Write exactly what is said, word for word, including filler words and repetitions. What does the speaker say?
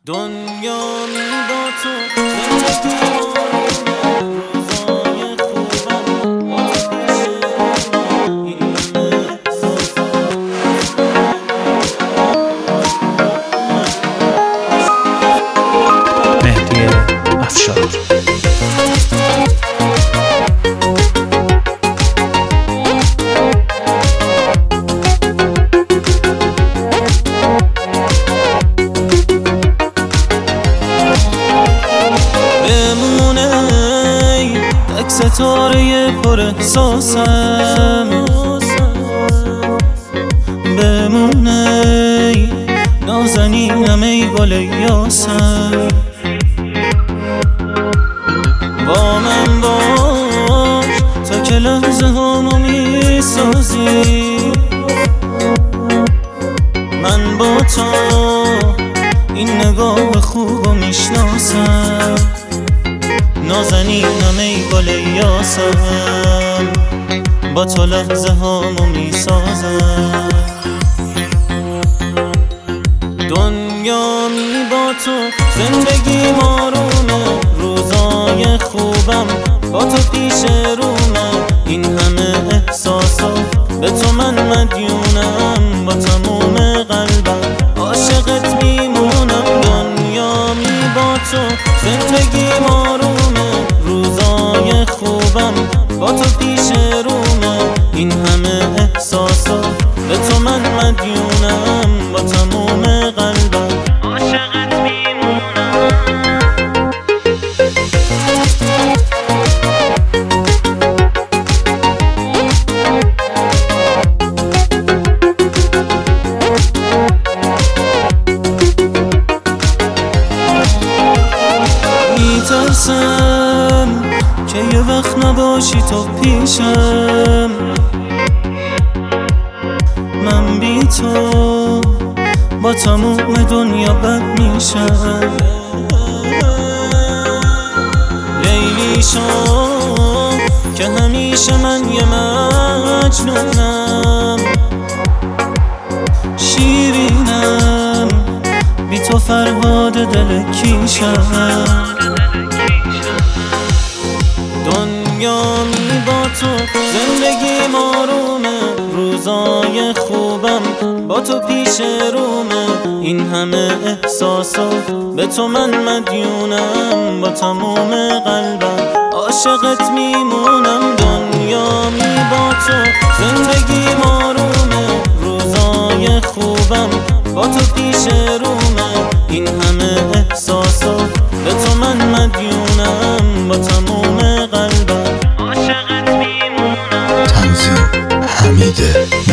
دنیا می با تو زندگی روزای خوبم با تو پیشه این همه مهدی افشار. ستاره پر احساسم بمونه نازنینم ای گل یاسم با من باش تا که لحظه هامو میسازی من با تو این نگاه خوبو میشناسم نازنینم ای گل یاسم با تو لحظه هامو میسازم دنیا می با تو زندگی آرومه روزای خوبم با تو پیش رومه این همه احساسات به تو من مدیونم با تموم قلبم عاشقت میمونم دنیا می با تو زندگی آرومه روزای خوبم با تو پیش رومه این همه احساسات به تو من مدیونم با تموم قلبم عاشقت میمونم میترسم که یه وقت نباشی تو پیشم من بی تو با تموم دنیا بد میشم لیلی شو که همیشه من یه مجنونم شیرینم بی تو فرهاد دل کیشم دنیا می با تو زندگی آرومه روزای خوبم با تو پیش رومه این همه احساسات به تو من مدیونم با تموم قلبم عاشقت میمونم دنیا می با تو زندگی آرومه روزای خوبم با تو پیش رومه این همه احساسات به تو من مدیونم با تموم قلبم عاشقت میمونم تنظیم حمید